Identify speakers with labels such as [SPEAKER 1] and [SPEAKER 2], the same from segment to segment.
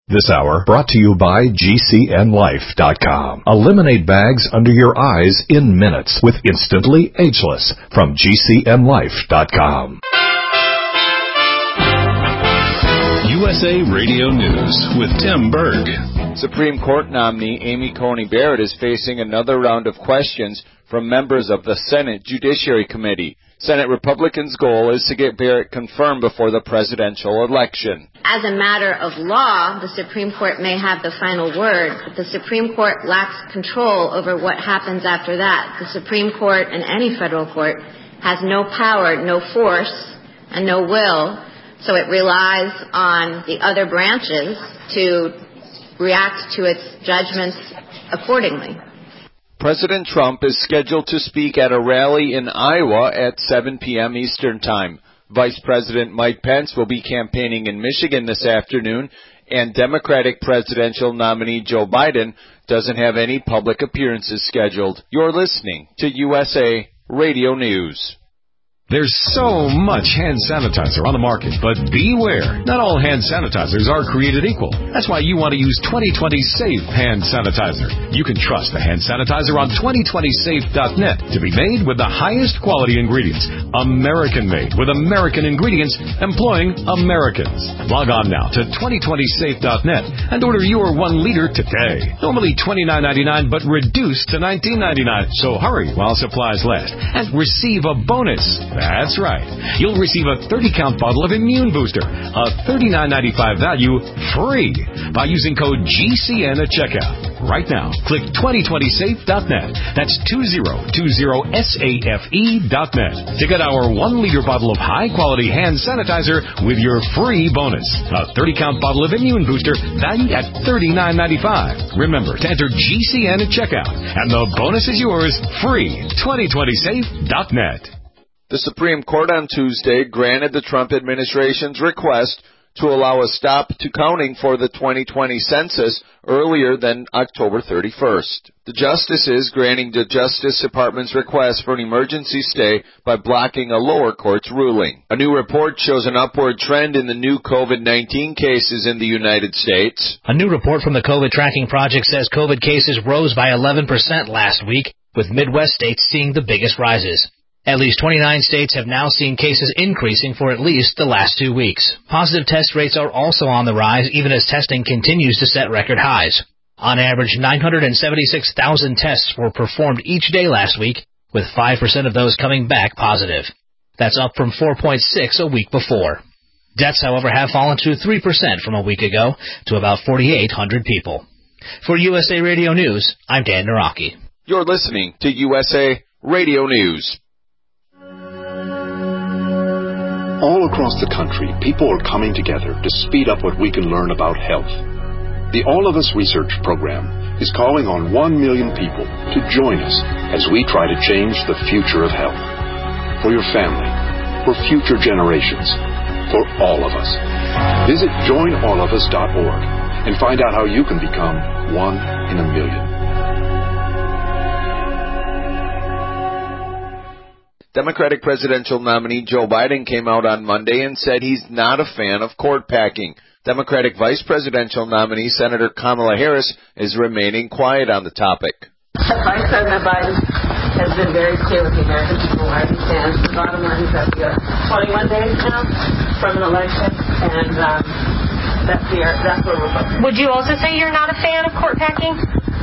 [SPEAKER 1] This hour brought to you by GCNLife.com. Eliminate bags under your eyes in minutes with Instantly Ageless from GCNLife.com. USA Radio News with Tim Berg.
[SPEAKER 2] Supreme Court nominee Amy Coney Barrett is facing another round of questions from members of the Senate Judiciary Committee. Senate Republicans' goal is to get Barrett confirmed before the presidential election.
[SPEAKER 3] As a matter of law, the Supreme Court may have the final word, but the Supreme Court lacks control over what happens after that. The Supreme Court and any federal court has no power, no force, and no will, so it relies on the other branches to react to its judgments accordingly.
[SPEAKER 2] President Trump is scheduled to speak at a rally in Iowa at 7 p.m. Eastern Time. Vice President Mike Pence will be campaigning in Michigan this afternoon, and Democratic presidential nominee Joe Biden doesn't have any public appearances scheduled. You're listening to USA Radio News.
[SPEAKER 1] There's so much hand sanitizer on the market, but beware. Not all hand sanitizers are created equal. That's why you want to use 2020 Safe Hand Sanitizer. You can trust the hand sanitizer on 2020safe.net to be made with the highest quality ingredients. American-made with American ingredients, employing Americans. Log on now to 2020safe.net and order your 1 liter today. Normally $29.99, but reduced to $19.99. So hurry while supplies last and receive a bonus. That's right. You'll receive a 30-count bottle of Immune Booster, a $39.95 value, free by using code GCN at checkout. Right now, click 2020safe.net. That's 2020safe.net to get our 1 liter bottle of high-quality hand sanitizer with your free bonus. A 30-count bottle of Immune Booster valued at $39.95. Remember to enter GCN at checkout, and the bonus is yours free. 2020safe.net.
[SPEAKER 2] The Supreme Court on Tuesday granted the Trump administration's request to allow a stop to counting for the 2020 census earlier than October 31st. The justices granting the Justice Department's request for an emergency stay by blocking a lower court's ruling. A new report shows an upward trend in the new COVID-19 cases in the United States.
[SPEAKER 4] A new report from the COVID Tracking Project says COVID cases rose by 11% last week, with Midwest states seeing the biggest rises. At least 29 states have now seen cases increasing for at least the last 2 weeks. Positive test rates are also on the rise, even as testing continues to set record highs. On average, 976,000 tests were performed each day last week, with 5% of those coming back positive. That's up from 4.6 a week before. Deaths, however, have fallen to 3% from a week ago, to about 4,800 people. For USA Radio News, I'm Dan Naraki.
[SPEAKER 2] You're listening to USA Radio News.
[SPEAKER 5] All across the country, people are coming together to speed up what we can learn about health. The All of Us Research Program is calling on 1 million people to join us as we try to change the future of health. For your family, for future generations, for all of us. Visit joinallofus.org and find out how you can become 1 in a million.
[SPEAKER 2] Democratic presidential nominee Joe Biden came out on Monday and said he's not a fan of court packing. Democratic vice presidential nominee Senator Kamala Harris is remaining quiet on the topic.
[SPEAKER 6] Vice President Biden has been very clear with the American people where he stands. The bottom line is that we are 21 days now from an election, and that's where we're focused.
[SPEAKER 7] Would you also say you're not a fan of court packing?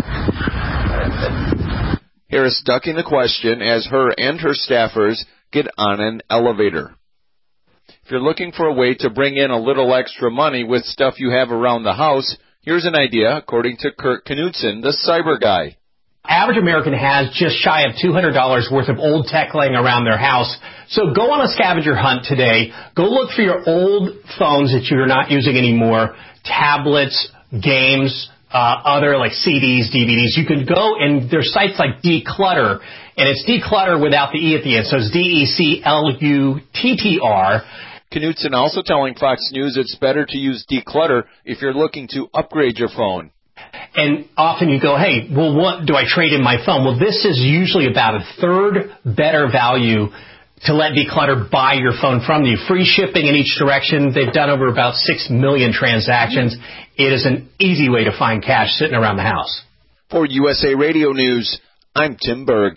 [SPEAKER 2] Harris ducking the question as her and her staffers get on an elevator. If you're looking for a way to bring in a little extra money with stuff you have around the house, here's an idea, according to Kurt Knudsen, the cyber guy.
[SPEAKER 8] Average American has just shy of $200 worth of old tech laying around their house. So go on a scavenger hunt today. Go look for your old phones that you're not using anymore, tablets, games, other like CDs, DVDs. You can go, and there's sites like Declutter, and it's Declutter without the E at the end, so it's DECLUTTR.
[SPEAKER 2] Knudsen also telling Fox News it's better to use Declutter if you're looking to upgrade your phone.
[SPEAKER 8] And often you go, hey, well, what do I trade in my phone? Well, this is usually about a third better value to let Declutter buy your phone from you. Free shipping in each direction. They've done over about 6 million transactions. It is an easy way to find cash sitting around the house.
[SPEAKER 2] For USA Radio News, I'm Tim Berg.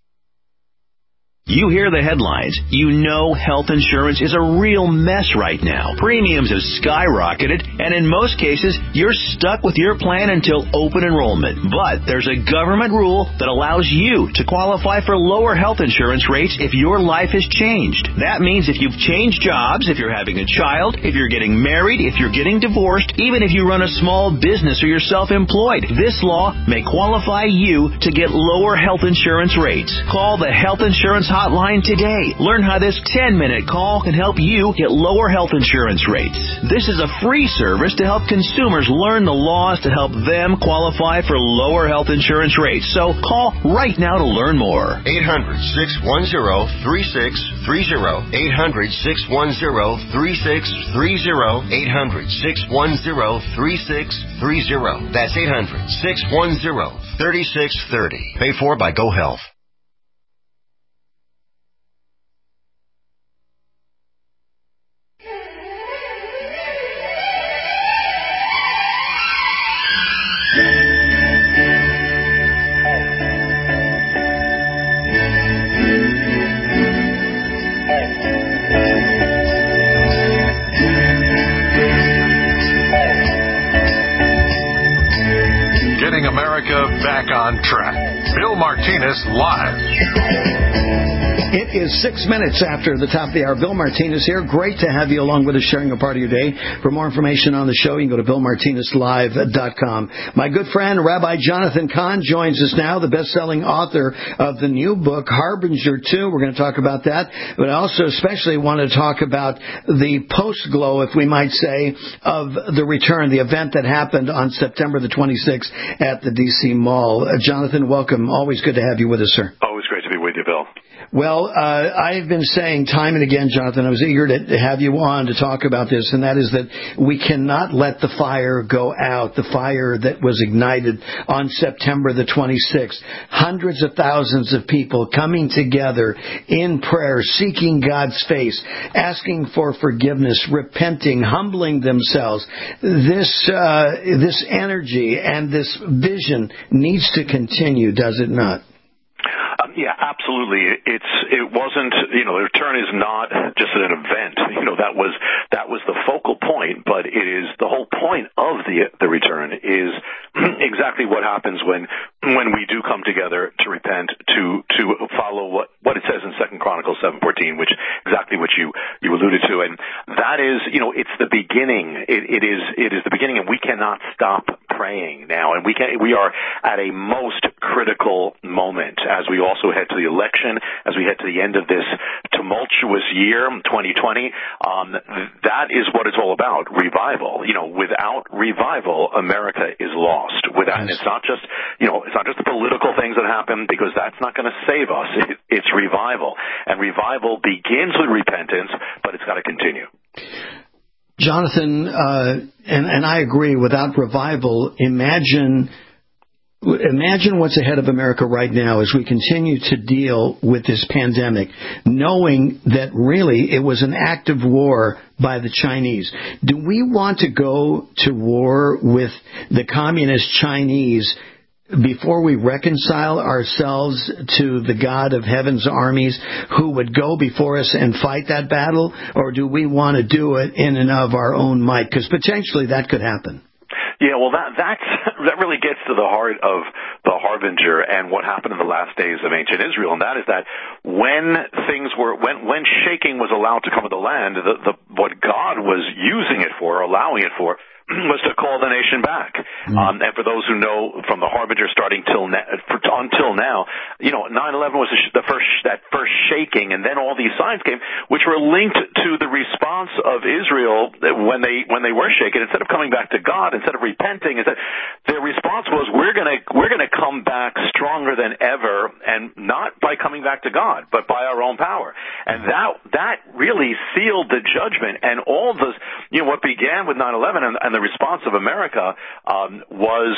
[SPEAKER 9] You hear the headlines. You know health insurance is a real mess right now. Premiums have skyrocketed, and in most cases, you're stuck with your plan until open enrollment. But there's a government rule that allows you to qualify for lower health insurance rates if your life has changed. That means if you've changed jobs, if you're having a child, if you're getting married, if you're getting divorced, even if you run a small business or you're self-employed, this law may qualify you to get lower health insurance rates. Call the Health Insurance Hotline today. Learn how this 10-minute call can help you get lower health insurance rates. This is a free service to help consumers learn the laws to help them qualify for lower health insurance rates. So call right now to learn more.
[SPEAKER 10] 800-610-3630. 800-610-3630. 800-610-3630. That's 800-610-3630. Paid for by GoHealth.
[SPEAKER 1] Getting America back on track. Bill Martinez live.
[SPEAKER 11] It is 6 minutes after the top of the hour. Bill Martinez here. Great to have you along with us, sharing a part of your day. For more information on the show, you can go to BillMartinezLive.com. My good friend, Rabbi Jonathan Cahn, joins us now, the best-selling author of the new book, Harbinger 2. We're going to talk about that. But I also especially want to talk about the post-glow, if we might say, of the return, the event that happened on September the 26th at the D.C. Mall. Jonathan, welcome. Always good to have you with us, sir.
[SPEAKER 12] Always great to be with you, Bill.
[SPEAKER 11] Well, I've been saying time and again, Jonathan, I was eager to have you on to talk about this, and that is that we cannot let the fire go out, the fire that was ignited on September the 26th. Hundreds of thousands of people coming together in prayer, seeking God's face, asking for forgiveness, repenting, humbling themselves. This energy and this vision needs to continue, does it not?
[SPEAKER 12] Yeah, absolutely. It wasn't, the return is not just an event. That was the focal point, but it is the whole point of the return is exactly what happens when we do come together to repent, to follow what it says in 2 Chronicles 7:14, which exactly what you alluded to. And that is, it's the beginning. It is the beginning, and we cannot stop praying now. And we are at a most critical moment as we also head to the election, as we head to the end of this tumultuous year, 2020. That is what it's all about, revival. Without revival, America is lost. And it's not just, it's not just the political things that happen, because that's not going to save us. It's revival. And revival begins with repentance, but it's got to continue.
[SPEAKER 11] Jonathan, and I agree, without revival, imagine what's ahead of America right now as we continue to deal with this pandemic, knowing that really it was an act of war by the Chinese. Do we want to go to war with the communist Chinese before we reconcile ourselves to the God of heaven's armies who would go before us and fight that battle? Or do we want to do it in and of our own might? Because potentially that could happen.
[SPEAKER 12] Yeah, well, that really gets to the heart of the Harbinger and what happened in the last days of ancient Israel, and that is that when shaking was allowed to come to the land, what God was using it for, allowing it for, was to call the nation back. And for those who know from the Harbinger starting until now, 9/11 was that first shaking, and then all these signs came, which were linked to the response of Israel when they were shaken. Instead of coming back to God, instead of repenting, their response was, we're gonna come back stronger than ever, and not by coming back to God, but by our own power. And that really sealed the judgment. And all this, what began with 9/11 and the response of America was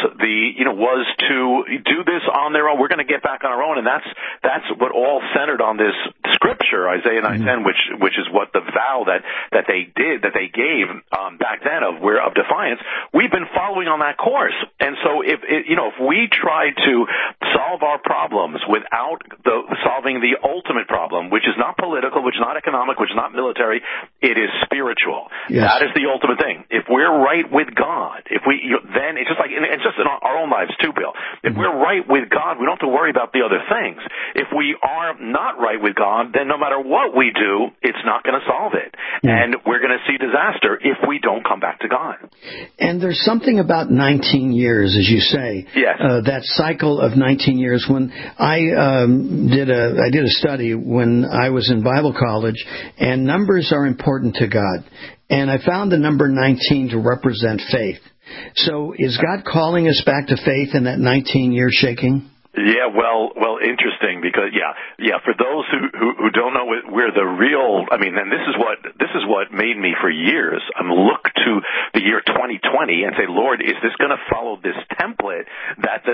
[SPEAKER 12] to do this on their own. We're going to get back on our own, and that's what all centered on this Scripture, Isaiah 9:10, which is what the vow that they gave back then of defiance. We've been following on that course, and so if we try to solve our problems without solving the ultimate problem, which is not political, which is not economic, which is not military, it is spiritual. Yes. That is the ultimate thing. If we're right with God, then it's just like it's just in our own lives too, Bill. If we're right with God, we don't have to worry about the other things. If we are not right with God, then no matter what we do, it's not going to solve it, and we're going to see disaster if we don't come back to God.
[SPEAKER 11] And there's something about 19 years, as you say.
[SPEAKER 12] Yes.
[SPEAKER 11] That cycle of 19 years. When I did a study when I was in Bible college, and numbers are important to God. And I found the number 19 to represent faith. So is God calling us back to faith in that 19-year shaking?
[SPEAKER 12] Yeah, well, interesting because for those who don't know, we're the real. I mean, and this is what made me for years look to the year 2020 and say, Lord, is this going to follow this template that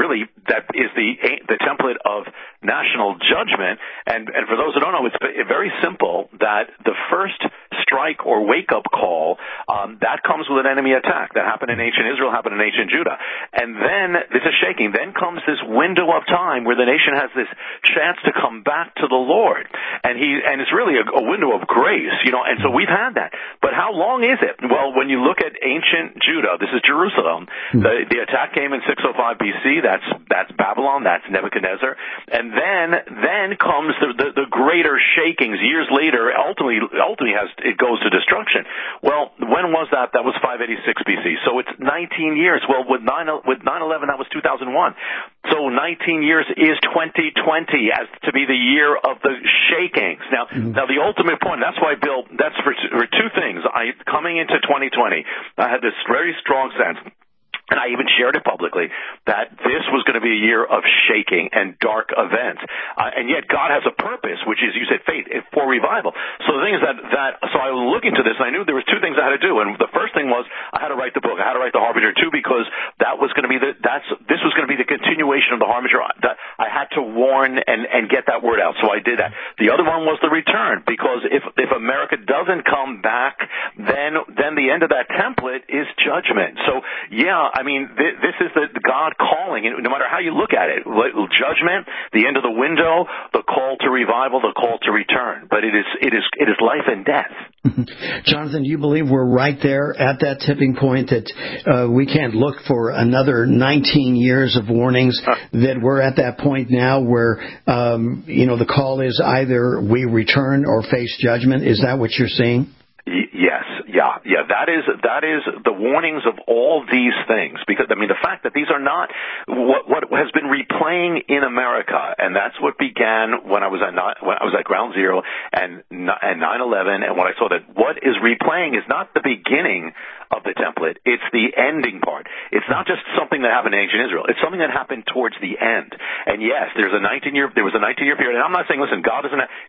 [SPEAKER 12] is the template of national judgment? And for those who don't know, it's very simple that the first strike or wake up call that comes with an enemy attack that happened in ancient Israel, happened in ancient Judah, and then this is shaking. Then comes this window of time where the nation has this chance to come back to the Lord, and it's really a window of grace, and so we've had that. But how long is it? Well, when you look at ancient Judah, this is Jerusalem. The attack came in 605 BC. That's Babylon. That's Nebuchadnezzar, and then comes the greater shakings years later. Ultimately, it goes to destruction. Well, when was that? That was 586 BC. So it's 19 years. Well, with 9/11, that was 2001. So 19 years is 2020 as to be the year of the shakings. Now the ultimate point, that's why, Bill, that's for two things. Coming into 2020, I had this very strong sense, and I even shared it publicly, that this was going to be a year of shaking and dark events. And yet God has a purpose, which is, you said, faith for revival. So the thing is so I was looking to this, and I knew there was two things I had to do. And the first thing was I had to write the book. I had to write The Harbinger, too, because that was going to be this was going to be the continuation of The Harbinger. I had to warn and get that word out. So I did that. The other one was the return, because if America doesn't come back, then the end of that template is judgment. So, I mean, this is the God calling, and no matter how you look at it, judgment, the end of the window, the call to revival, the call to return. But it is life and death.
[SPEAKER 11] Jonathan, do you believe we're right there at that tipping point that we can't look for another 19 years of warnings, that we're at that point now where, the call is either we return or face judgment? Is that what you're seeing?
[SPEAKER 12] Yes. Yeah. That is the warnings of all these things, because the fact that these are not what has been replaying in America, and that's what began when I was at Ground Zero and 9/11, and when I saw that what is replaying is not the beginning of the template, it's the ending part. It's not just something that happened in ancient Israel. It's something that happened towards the end. And yes, there was a 19-year period. And I'm not saying, listen, God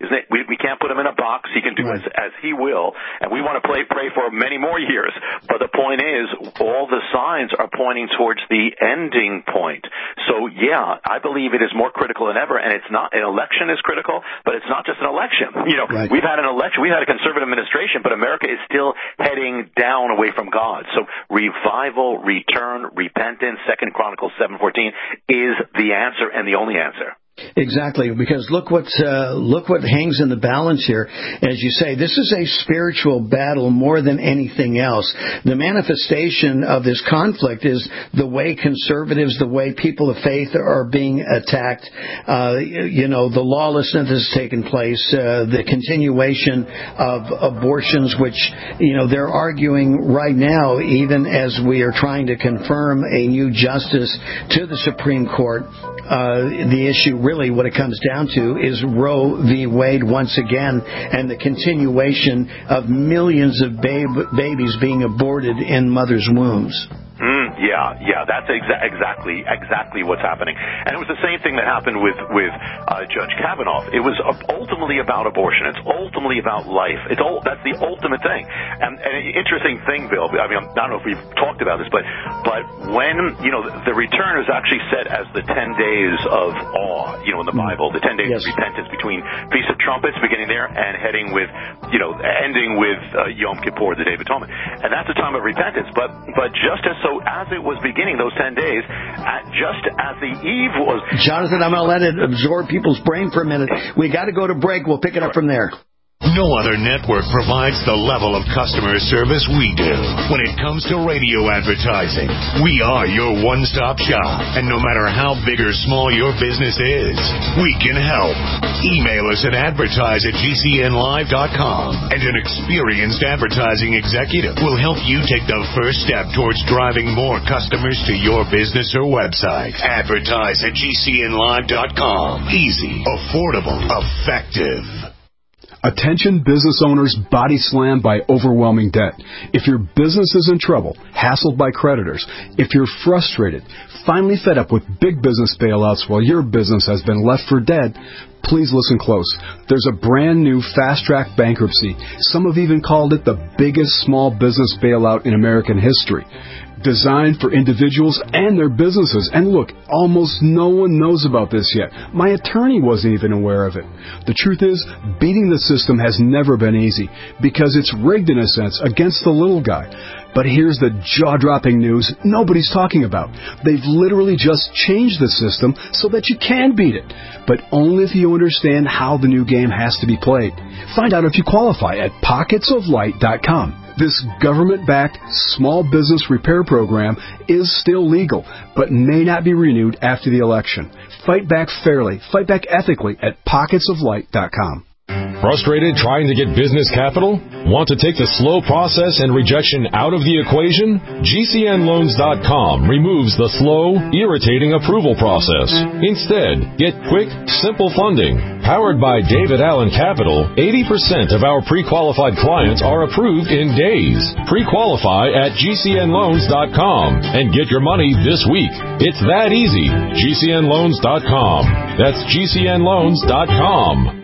[SPEAKER 12] we can't put him in a box. He can do as he will. And we want to pray for many more years. But the point is, all the signs are pointing towards the ending point. So I believe it is more critical than ever. And it's not, an election is critical, but it's not just an election. We've had an election, we've had a conservative administration, but America is still heading down away from God. So revival, return, repentance, 2 Chronicles 7:14 is the answer and the only answer.
[SPEAKER 11] Exactly, because look what hangs in the balance here. As you say, this is a spiritual battle more than anything else. The manifestation of this conflict is the way conservatives, the way people of faith are being attacked. The lawlessness has taken place, the continuation of abortions, which, they're arguing right now, even as we are trying to confirm a new justice to the Supreme Court. The issue, really, what it comes down to is Roe v. Wade once again, and the continuation of millions of babies being aborted in mothers' wombs.
[SPEAKER 12] Yeah, that's exactly what's happening. And it was the same thing that happened with Judge Kavanaugh. It was ultimately about abortion. It's ultimately about life. That's the ultimate thing. And an interesting thing, Bill, I mean, I don't know if we've talked about this, but when, the return is actually set as the 10 days of awe, in the Bible, the 10 days of repentance between Feast of Trumpets, beginning there, and ending with Yom Kippur, the Day of Atonement. And that's a time of repentance. But just as it was beginning, those 10 days, just as the eve was...
[SPEAKER 11] Jonathan, I'm going to let it absorb people's brain for a minute. We got to go to break. We'll pick it up from there.
[SPEAKER 13] No other network provides the level of customer service we do. When it comes to radio advertising, we are your one-stop shop. And no matter how big or small your business is, we can help. Email us at advertise@gcnlive.com, and an experienced advertising executive will help you take the first step towards driving more customers to your business or website. Advertise@gcnlive.com. Easy, affordable, effective.
[SPEAKER 14] Attention business owners body slammed by overwhelming debt. If your business is in trouble, hassled by creditors, if you're frustrated, finally fed up with big business bailouts while your business has been left for dead, please listen close. There's a brand new fast-track bankruptcy. Some have even called it the biggest small business bailout in American history. Designed for individuals and their businesses. And look, almost no one knows about this yet. My attorney wasn't even aware of it. The truth is, beating the system has never been easy because it's rigged in a sense against the little guy. But here's the jaw-dropping news nobody's talking about. They've literally just changed the system so that you can beat it, but only if you understand how the new game has to be played. Find out if you qualify at pocketsoflight.com. This government-backed small business repair program is still legal, but may not be renewed after the election. Fight back fairly, fight back ethically at pocketsoflight.com.
[SPEAKER 1] Frustrated trying to get business capital? Want to take the slow process and rejection out of the equation? GCNloans.com removes the slow, irritating approval process. Instead, get quick, simple funding. Powered by David Allen Capital, 80% of our pre-qualified clients are approved in days. Pre-qualify at GCNloans.com and get your money this week. It's that easy. GCNloans.com. That's GCNloans.com.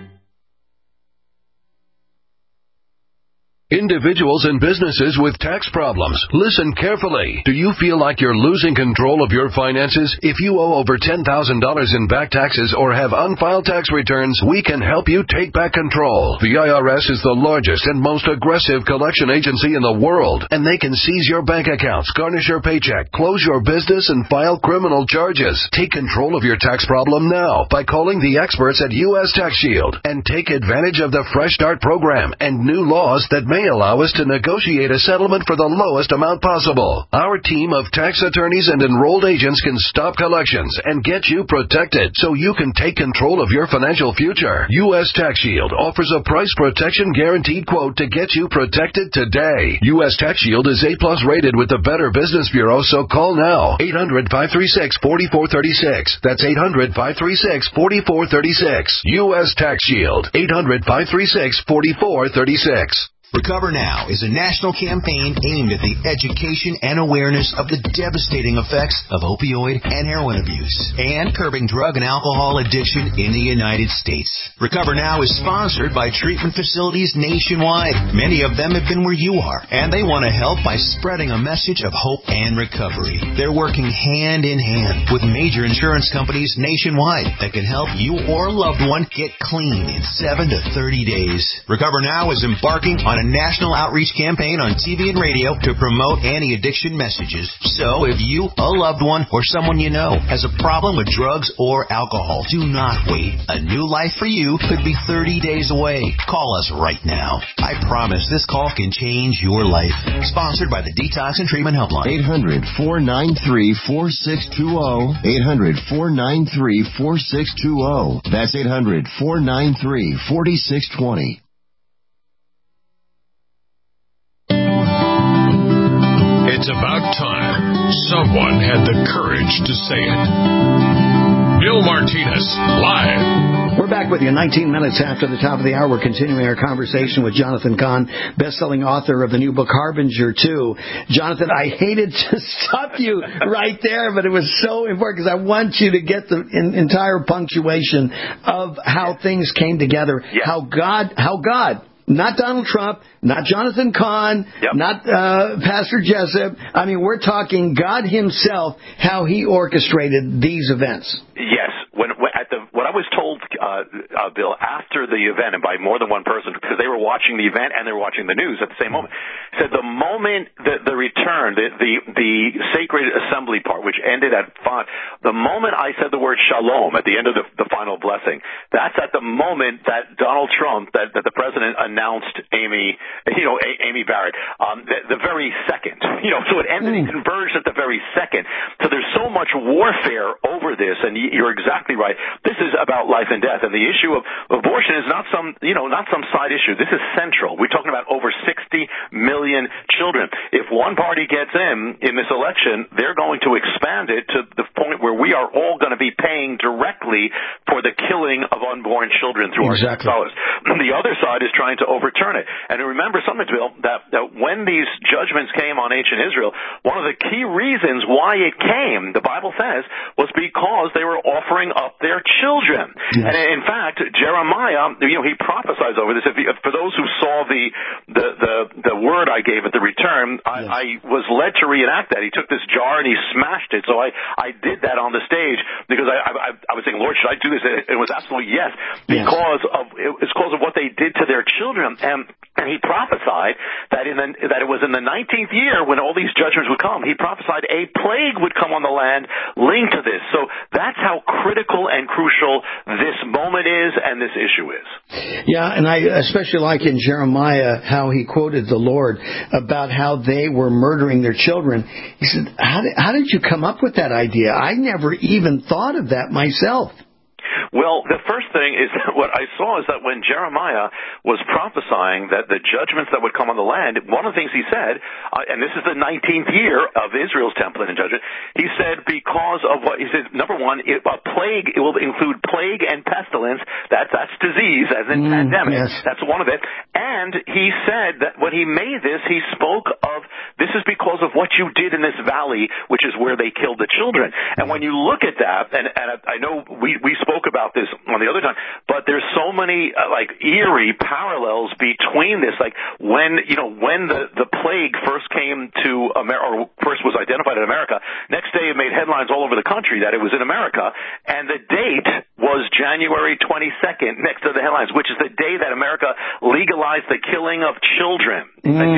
[SPEAKER 15] Individuals and businesses with tax problems, listen carefully. Do you feel like you're losing control of your finances? If you owe over $10,000 in back taxes or have unfiled tax returns, we can help you take back control. The IRS is the largest and most aggressive collection agency in the world, and they can seize your bank accounts, garnish your paycheck, close your business, and file criminal charges. Take control of your tax problem now by calling the experts at U.S. Tax Shield and take advantage of the Fresh Start program and new laws that may allow us to negotiate a settlement for the lowest amount possible. Our team of tax attorneys and enrolled agents can stop collections and get you protected so you can take control of your financial future. U.S. Tax Shield offers a price protection guaranteed quote to get you protected today. U.S. Tax Shield is A+ rated with the Better Business Bureau, so call now. 800-536-4436. That's 800-536-4436. U.S. Tax Shield. 800-536-4436.
[SPEAKER 16] Recover Now is a national campaign aimed at the education and awareness of the devastating effects of opioid and heroin abuse and curbing drug and alcohol addiction in the United States. Recover Now is sponsored by treatment facilities nationwide. Many of them have been where you are, and they want to help by spreading a message of hope and recovery. They're working hand in hand with major insurance companies nationwide that can help you or a loved one get clean in 7 to 30 days. Recover Now is embarking on a national outreach campaign on TV and radio to promote anti-addiction messages. So if you, a loved one, or someone you know has a problem with drugs or alcohol, do not wait. A new life for you could be 30 days away. Call us right now. I promise this call can change your life. Sponsored by the Detox and Treatment Helpline.
[SPEAKER 17] 800-493-4620. 800-493-4620. That's 800-493-4620.
[SPEAKER 13] It's about time someone had the courage to say it. Bill Martinez, live.
[SPEAKER 11] We're back with you 19 minutes after the top of the hour. We're continuing our conversation with Jonathan Cahn, best-selling author of the new book Harbinger 2. Jonathan, I hated to stop you right there, but it was so important because I want you to get the entire punctuation of how things came together, how God, not Donald Trump, not Jonathan Cahn, not Pastor Jessup. I mean, we're talking God himself, how he orchestrated these events.
[SPEAKER 12] Yes. What I was told, Bill, after the event, and by more than one person, because they were watching the event and they were watching the news at the same moment, said the moment the return, the sacred assembly part, which ended at 5, the moment I said the word shalom at the end of the final blessing, that's at the moment that Donald Trump, that the president announced Amy Barrett, the very second, so it ended and converged at the very second. So there's so much warfare over this, and you're exactly right. This is about life and death, and the issue of abortion is not some side issue. This is central. We're talking about over 60 million children. If one party gets in this election, they're going to expand it to the point where we are all going to be paying directly for the killing of unborn children through our dollars. The other side is trying to overturn it. And remember something, Bill, that when these judgments came on ancient Israel, one of the key reasons why it came, the Bible says, was because they were offering up their children. Yes. And in fact, Jeremiah, he prophesies over this. For those who saw the word I gave at the return, I was led to reenact that. He took this jar and he smashed it. So I did that on the stage because I was saying, Lord, should I do this? It was absolutely yes, because of what they did to their children. And he prophesied that it was in the 19th year when all these judgments would come. He prophesied a plague would come on the land linked to this. So that's how critical and crucial this moment is and this issue is.
[SPEAKER 11] Yeah, and I especially like in Jeremiah how he quoted the Lord about how they were murdering their children. He said, how did you come up with that idea? I never even thought of that myself.
[SPEAKER 12] Well, the first thing is that what I saw is that when Jeremiah was prophesying that the judgments that would come on the land, one of the things he said, and this is the 19th year of Israel's template and judgment, he said because of what he said, number one, a plague, it will include plague and pestilence. That's disease, as in pandemic. Yes. That's one of it. And he said that when he made this, he spoke of this is because of what you did in this valley, which is where they killed the children. And when you look at that, and I know we spoke about this on the other time, but there's so many eerie parallels between this. Like when the plague first came to America, or first was identified in America, next day it made headlines all over the country that it was in America, and the date was January 22nd next to the headlines, which is the day that America legalized the killing of children.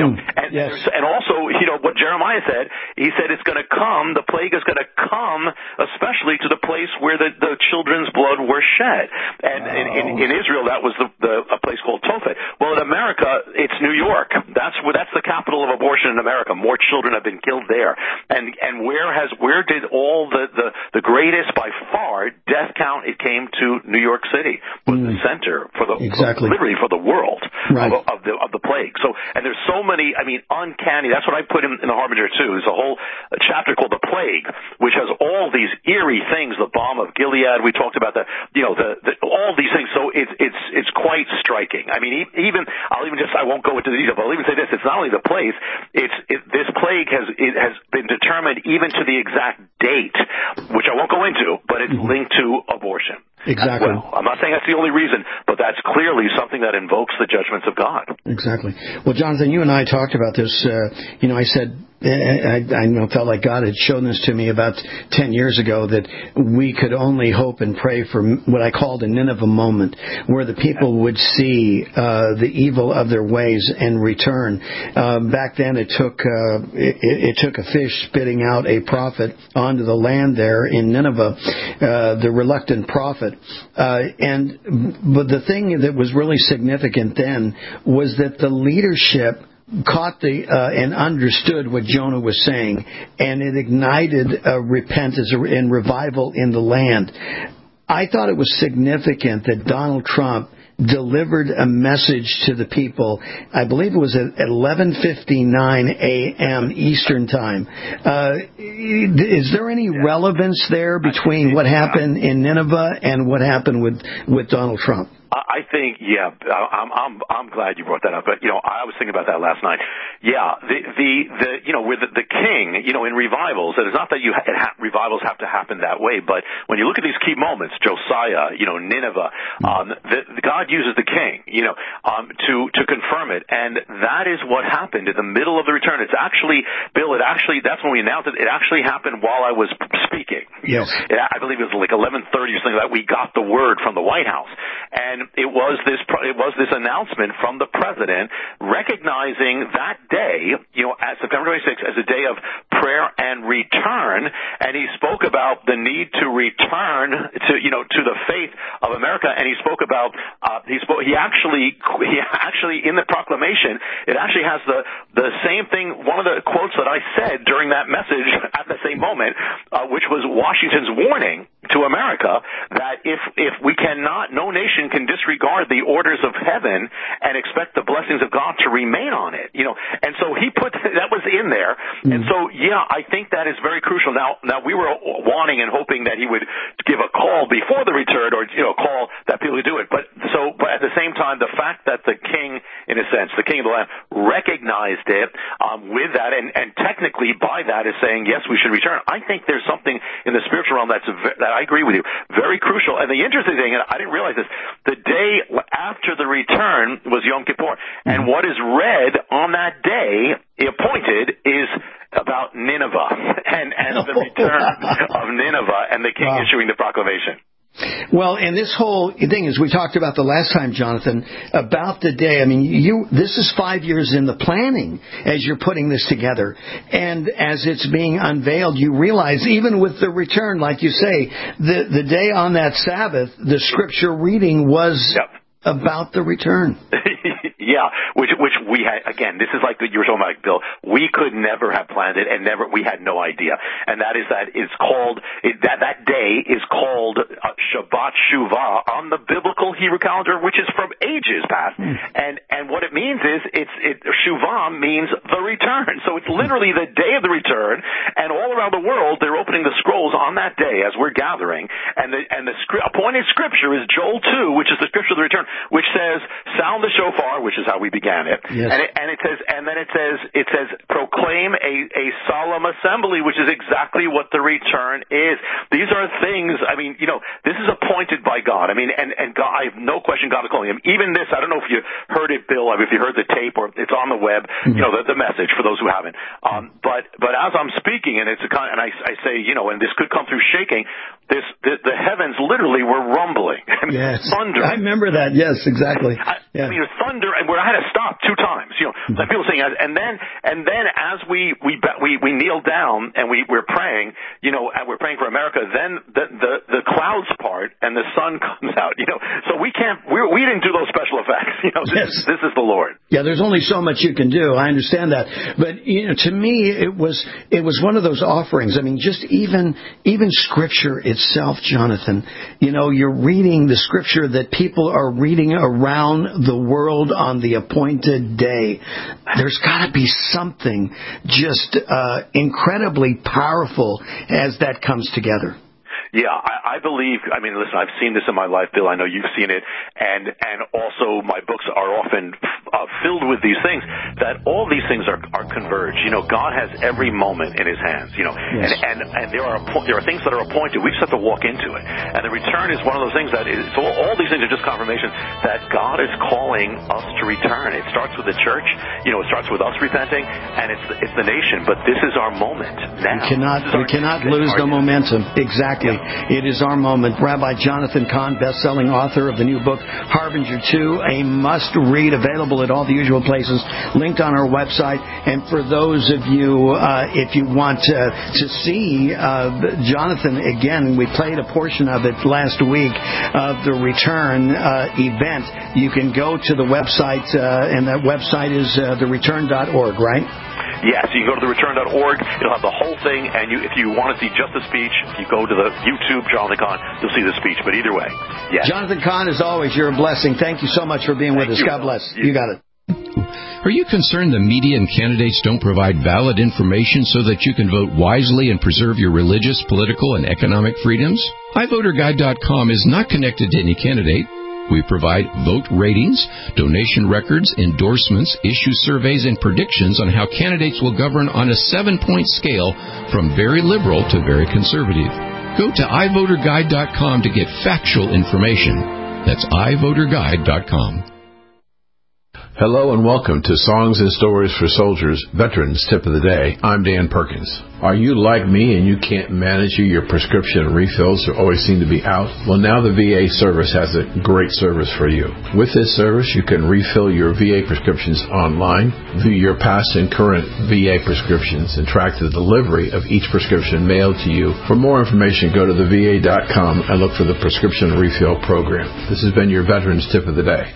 [SPEAKER 12] And also, what Jeremiah said, he said it's going to come, the plague is going to come, especially to the place where the children's blood were shed. And in Israel, that was a place called Tophet. Well, in America, it's New York. That's the capital of abortion in America. More children have been killed there. And where did all the greatest by far death count? It came to New York City, was the center for literally for the world of the plague. So, and there's so many, uncanny. That's what I put in the Harbinger too. There's a whole chapter called The Plague, which has all these eerie things. The bomb of Gilead. We talked about all these things. So it's quite striking. I won't go into the detail, but I'll even say this: it's not only the place. This plague has been determined even to the exact date, which I won't go into, but it's linked to abortion.
[SPEAKER 11] Exactly.
[SPEAKER 12] Well, I'm not saying that's the only reason, but that's clearly something that invokes the judgments of God.
[SPEAKER 11] Exactly. Well, Jonathan, you and I talked about this. I said, I felt like God had shown this to me about 10 years ago, that we could only hope and pray for what I called a Nineveh moment, where the people would see the evil of their ways and return. Back then, it took a fish spitting out a prophet onto the land there in Nineveh, the reluctant prophet. But the thing that was really significant then was that the leadership caught and understood what Jonah was saying, and it ignited a repentance and revival in the land. I thought it was significant that Donald Trump delivered a message to the people. I believe it was at 11:59 a.m. Eastern Time. Is there any relevance there between what happened in Nineveh and what happened with Donald Trump?
[SPEAKER 12] I think, yeah, I'm glad you brought that up. But, I was thinking about that last night. Yeah, with the king, in revivals, and it's not that revivals have to happen that way, but when you look at these key moments, Josiah, Nineveh, God uses the king, to confirm it. And that is what happened in the middle of the return. It's actually, Bill, that's when we announced it. It actually happened while I was speaking.
[SPEAKER 11] Yes.
[SPEAKER 12] I believe it was like 11:30 or something like that. We got the word from the White House. And it was this announcement from the president recognizing that day, at September 26th, as a day of prayer and return. And he spoke about the need to return to the faith of America. And he spoke about he actually in the proclamation, it actually has the same thing. One of the quotes that I said during that message at the same moment, which was Washington's warning to America that if we cannot, no nation can disregard the orders of heaven and expect the blessings of God to remain on it, and so he put that was in there. And so, yeah, I think that is very crucial. Now we were wanting and hoping that he would give a call before the return, or call that people would do it. But at the same time, the fact that the king, in a sense, the king of the land, recognized it with that, and technically by that is saying yes, we should return. I think there's something in the spiritual realm that I agree with you, very crucial. And the interesting thing, and I didn't realize this, the day after the return was Yom Kippur. And what is read on that day, appointed, is about Nineveh and the return of Nineveh and the king issuing the proclamation.
[SPEAKER 11] Well, and this whole thing, as we talked about the last time, Jonathan, about the day, I mean, this is 5 years in the planning as you're putting this together. And as it's being unveiled, you realize, even with the return, like you say, the day on that Sabbath, the scripture reading was about the return.
[SPEAKER 12] Yeah, which we had, again, this is like you were talking about, Bill, we could never have planned it, and we had no idea. And that that day is called Shabbat Shuvah on the biblical Hebrew calendar, which is from ages past. And what it means is, Shuvah means the return. So it's literally the day of the return, and all around the world, they're opening the scrolls on that day as we're gathering. And the appointed scripture is Joel 2, which is the scripture of the return, which says, sound the shofar, which is how we began it. Yes. And it says proclaim a solemn assembly, which is exactly what the return is. These are things, I mean, this is appointed by God. I mean, and God, I have no question God is calling him. Even this, I don't know if you heard it, Bill, if you heard the tape, or it's on the web, the message for those who haven't. But as I'm speaking, and I say, and this could come through shaking, the heavens literally were rumbling. I mean, thunder.
[SPEAKER 11] I remember that. Yes, exactly.
[SPEAKER 12] I mean, thunder, and where I had to stop 2 times. Like people saying, and then as we kneel down and we're praying, and we're praying for America, then the clouds part and the sun comes out. So we didn't do those special effects. This is the Lord.
[SPEAKER 11] Yeah, there's only so much you can do. I understand that, but to me, it was one of those offerings. I mean, just even Scripture itself, Jonathan. You're reading the Scripture that people are reading around the world on the appointed day. There's got to be something just incredibly powerful as that comes together.
[SPEAKER 12] Yeah, I believe, I mean, listen, I've seen this in my life, Bill. I know you've seen it. And also my books are often filled with these things, that all these things are converged. God has every moment in his hands,
[SPEAKER 11] Yes.
[SPEAKER 12] and there are things that are appointed. We just have to walk into it. And the return is one of those things that is, so all these things are just confirmation that God is calling us to return. It starts with the church, it starts with us repenting, and it's the nation. But this is our moment now.
[SPEAKER 11] We cannot lose the momentum. Exactly. It is our moment. Rabbi Jonathan Cahn, best-selling author of the new book, Harbinger 2, a must-read, available at all the usual places, linked on our website. And for those of you, if you want to see Jonathan again, we played a portion of it last week of the return event. You can go to the website, and that website is thereturn.org, right?
[SPEAKER 12] Yeah, so you go to the return.org. It'll have the whole thing, and if you want to see just the speech, if you go to the YouTube, Jonathan Cahn, you'll see the speech. But either way, yes.
[SPEAKER 11] Jonathan Cahn, as always, you're a blessing. Thank you so much for being with us. God bless. You got it.
[SPEAKER 18] Are you concerned the media and candidates don't provide valid information so that you can vote wisely and preserve your religious, political, and economic freedoms? iVoterGuide.com is not connected to any candidate. We provide vote ratings, donation records, endorsements, issue surveys, and predictions on how candidates will govern on a 7-point scale from very liberal to very conservative. Go to iVoterGuide.com to get factual information. That's iVoterGuide.com.
[SPEAKER 19] Hello and welcome to Songs and Stories for Soldiers, Veterans Tip of the Day. I'm Dan Perkins. Are you like me and you can't manage your prescription refills or always seem to be out? Well, now the VA service has a great service for you. With this service, you can refill your VA prescriptions online, view your past and current VA prescriptions, and track the delivery of each prescription mailed to you. For more information, go to theva.com and look for the prescription refill program. This has been your Veterans Tip of the Day.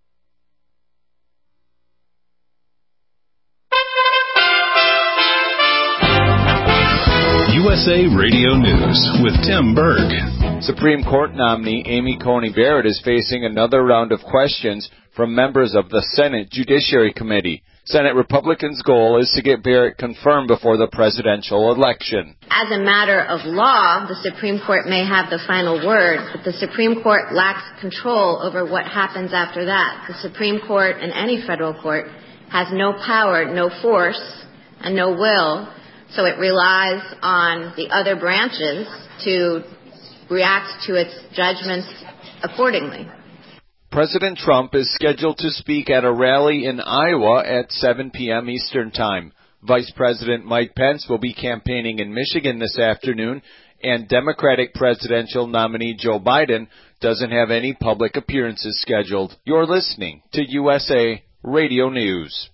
[SPEAKER 1] USA Radio News with Tim Berg.
[SPEAKER 2] Supreme Court nominee Amy Coney Barrett is facing another round of questions from members of the Senate Judiciary Committee. Senate Republicans' goal is to get Barrett confirmed before the presidential election.
[SPEAKER 3] As a matter of law, the Supreme Court may have the final word, but the Supreme Court lacks control over what happens after that. The Supreme Court and any federal court has no power, no force, and no will. So it relies on the other branches to react to its judgments accordingly.
[SPEAKER 2] President Trump is scheduled to speak at a rally in Iowa at 7 p.m. Eastern Time. Vice President Mike Pence will be campaigning in Michigan this afternoon, and Democratic presidential nominee Joe Biden doesn't have any public appearances scheduled. You're listening to USA Radio News.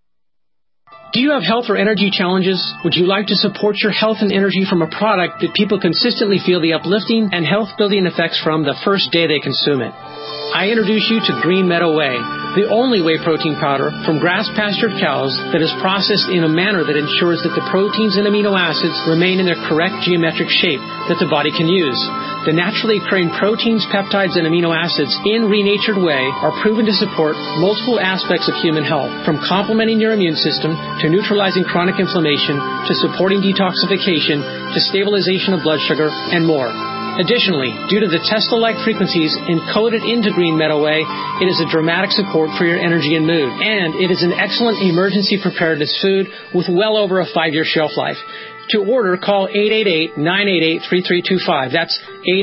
[SPEAKER 20] Do you have health or energy challenges? Would you like to support your health and energy from a product that people consistently feel the uplifting and health-building effects from the first day they consume it? I introduce you to Green Meadow Whey, the only whey protein powder from grass-pastured cows that is processed in a manner that ensures that the proteins and amino acids remain in their correct geometric shape that the body can use. The naturally occurring proteins, peptides, and amino acids in renatured whey are proven to support multiple aspects of human health, from complementing your immune system to neutralizing chronic inflammation to supporting detoxification to stabilization of blood sugar and more. Additionally, due to the Tesla-like frequencies encoded into Green Meadow Whey, it is a dramatic support for your energy and mood. And it is an excellent emergency preparedness food with well over a 5-year shelf life. To order, call 888-988-3325. That's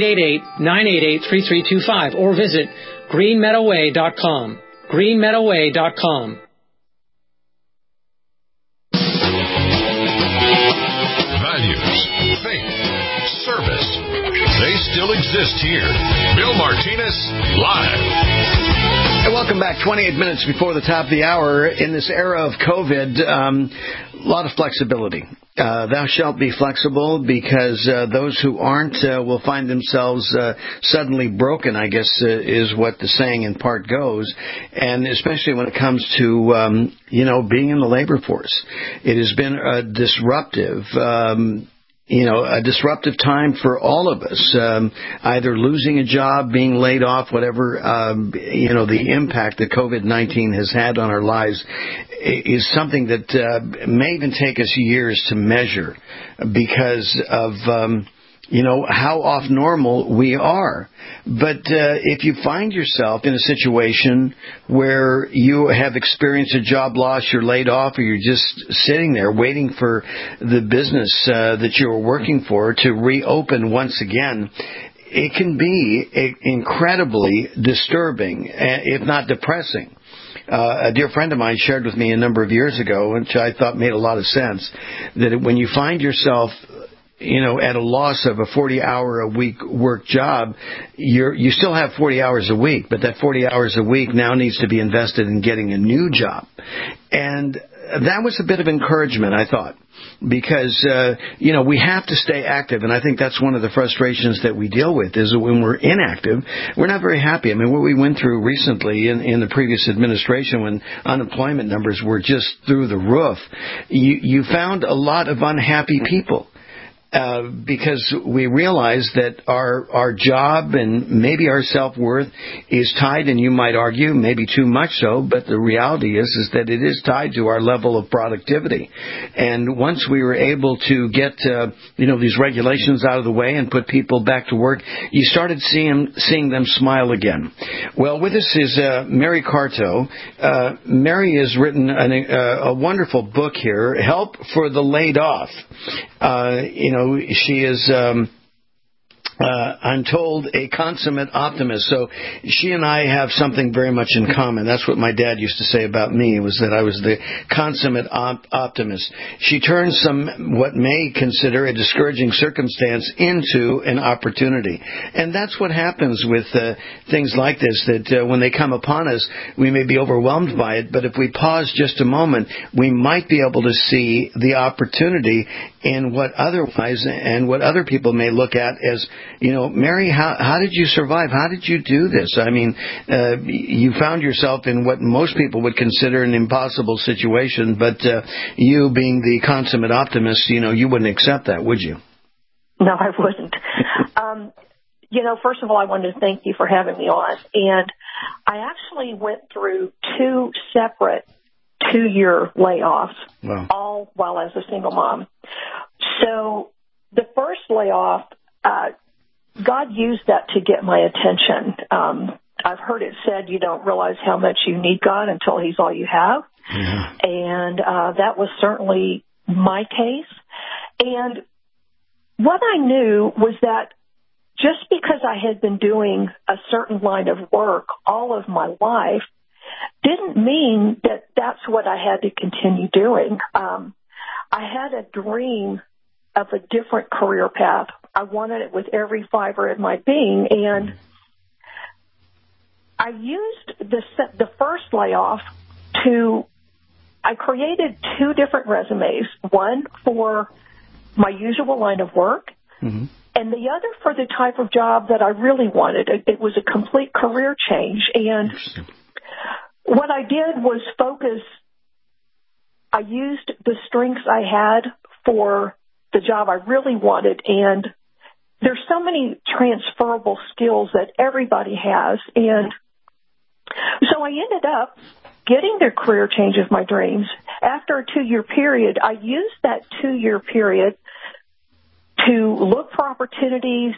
[SPEAKER 20] 888-988-3325. Or visit greenmeadowway.com. greenmeadowway.com.
[SPEAKER 13] Values, faith, service. They still exist here. Bill Martinez, live.
[SPEAKER 11] And welcome back. 28 minutes before the top of the hour. In this era of COVID, a lot of flexibility. Thou shalt be flexible, because those who aren't will find themselves suddenly broken, I guess, is what the saying in part goes. And especially when it comes to, being in the labor force. It has been a disruptive a disruptive time for all of us, either losing a job, being laid off, whatever, the impact that COVID-19 has had on our lives is something that may even take us years to measure because of, how off normal we are. But if you find yourself in a situation where you have experienced a job loss, you're laid off, or you're just sitting there waiting for the business that you were working for to reopen once again, it can be incredibly disturbing, if not depressing. A dear friend of mine shared with me a number of years ago, which I thought made a lot of sense, that when you find yourself at a loss of a 40-hour-a-week work job, you still have 40 hours a week, but that 40 hours a week now needs to be invested in getting a new job. And that was a bit of encouragement, I thought, because, we have to stay active. And I think that's one of the frustrations that we deal with is that when we're inactive, we're not very happy. I mean, what we went through recently in the previous administration when unemployment numbers were just through the roof, you found a lot of unhappy people. Because we realize that our job and maybe our self-worth is tied, and you might argue maybe too much so, but the reality is that it is tied to our level of productivity. And once we were able to get these regulations out of the way and put people back to work, you started seeing them smile again. Well, with us is Mary Carto. Mary has written a wonderful book here, Help for the Laid Off. She is, I'm told, a consummate optimist. So she and I have something very much in common. That's what my dad used to say about me, was that I was the consummate optimist. She turns what may consider a discouraging circumstance into an opportunity. And that's what happens with things like this, that when they come upon us, we may be overwhelmed by it, but if we pause just a moment, we might be able to see the opportunity in what other people may look at as, Mary, how did you survive? How did you do this? I mean, you found yourself in what most people would consider an impossible situation, but you being the consummate optimist, you wouldn't accept that, would you?
[SPEAKER 21] No, I wouldn't. First of all, I wanted to thank you for having me on. And I actually went through 2 separate 2-year layoffs, wow, all while I was a single mom. So the first layoff, God used that to get my attention. I've heard it said you don't realize how much you need God until He's all you have. Yeah. And that was certainly my case. And what I knew was that just because I had been doing a certain line of work all of my life didn't mean that that's what I had to continue doing. I had a dream of a different career path. I wanted it with every fiber in my being, and I used the first layoff I created 2 different resumes, one for my usual line of work, mm-hmm, and the other for the type of job that I really wanted. It was a complete career change, and what I did was I used the strengths I had for the job I really wanted, and there's so many transferable skills that everybody has, and so I ended up getting the career change of my dreams. After a 2-year period, I used that 2-year period to look for opportunities,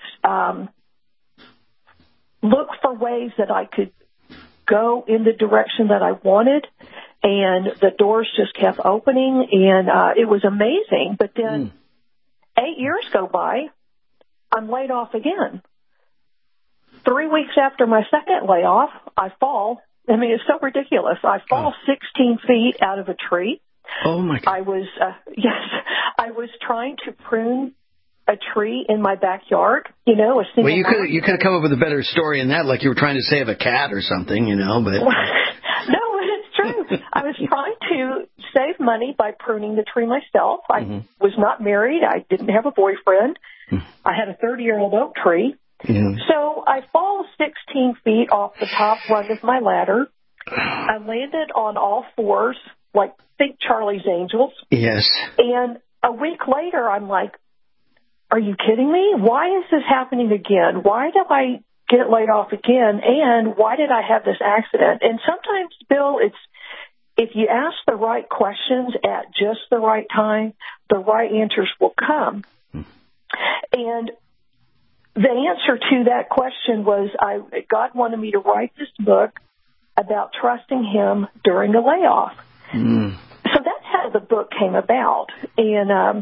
[SPEAKER 21] look for ways that I could go in the direction that I wanted, and the doors just kept opening, and it was amazing. But then 8 years go by, I'm laid off again. 3 weeks after my second layoff, I fall. I mean, it's so ridiculous. I fall 16 feet out of a tree.
[SPEAKER 11] Oh, my God.
[SPEAKER 21] I was trying to prune a tree in my backyard, a single.
[SPEAKER 11] Well, you could have come up with a better story than that, like you were trying to save a cat or something, but.
[SPEAKER 21] No, it's true. I was trying to save money by pruning the tree myself. I was not married. I didn't have a boyfriend. I had a 30-year-old oak tree. Yeah. So I fall 16 feet off the top rung of my ladder. I landed on all fours, like think Charlie's Angels.
[SPEAKER 11] Yes.
[SPEAKER 21] And a week later, I'm like, are you kidding me? Why is this happening again? Why did I get laid off again? And why did I have this accident? And sometimes, Bill, if you ask the right questions at just the right time, the right answers will come. And the answer to that question was God wanted me to write this book about trusting Him during a layoff. So that's how the book came about. And,